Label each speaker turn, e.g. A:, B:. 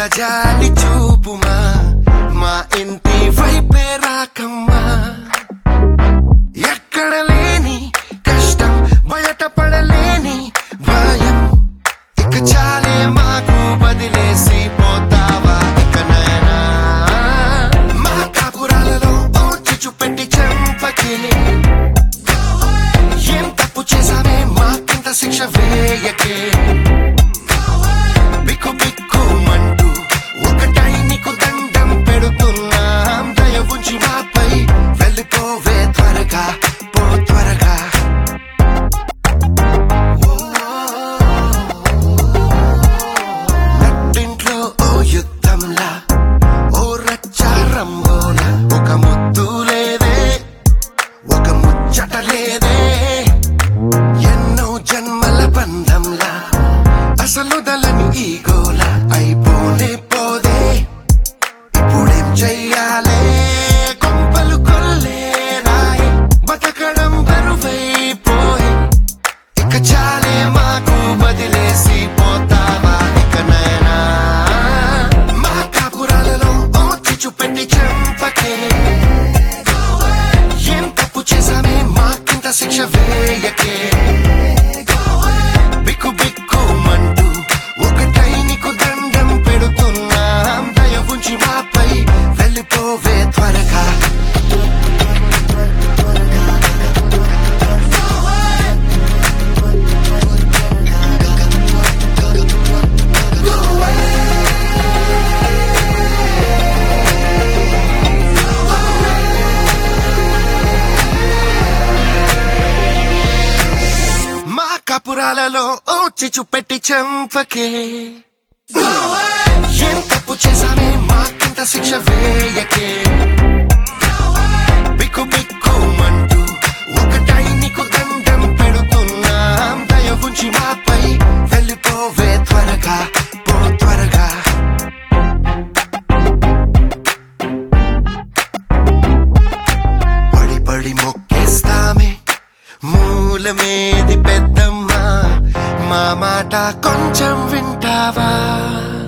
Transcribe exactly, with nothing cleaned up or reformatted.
A: జాలి చూపుమా మా ఇంటి వైపే రాకమ్మా ఎక్కడ లేని కష్టం బయట పడలేని భయం ఇక చాలే మాకు బదిలేసి పోతావా ఇక నయనా మా కాపురాలలో ఓ చిచ్చు పెట్టి చంపకే ఏం తప్పు చేసావే మాకింత శిక్ష వేయకే బిక్కు బిక్కుమంటూ ఒకటై నీకు దండం పెడుతున్నాం దయ ఉంచి మాపై వెళ్ళిపోవే త్వరగా పో త్వరగా నట్టింట్లో ఓ యుద్ధంలా ఓ రచ్చారంబోలా ఒక ముద్దు లేదే ఒక ముచ్చట లేదే ఎన్నో జన్మల బంధంలా అసలు దలని ఈ గోల అయిపోనే పోదే ఇప్పుడేం చెయ్యాలే కొంపలు కొల్లే రాయే బతకడం బరువైపోయే ఇక చాలే మాకు బదిలేసి పోతావా ఇక నయనా మా కాపురాలలో ఓ చిచ్చు పెట్టి చంపకే ఏం తప్పు చేసామే మాకింత శిక్ష వేయకే బిక్కు బిక్కుమంటూ ఒకటై నీకు దండం పెడుతున్నాం దయ ఉంచి మాపై వెళ్ళిపోవే త్వరగా మా కాపురాలలో ఓ చిచ్చు పెట్టి చంపకే ఏం తప్పు చేసామే మాకింత శిక్ష వేయకే బిక్కు బిక్కుమంటూ ఒకటై నీకు దండం పెడుతున్నాం దయ ఉంచి మాపై వెళ్ళిపోవే త్వరగా పో త్వరగా పడి పడి మొక్కేస్తామే మూలమేది పెద్దమ్మా మా మాట కొంచెం వింటావా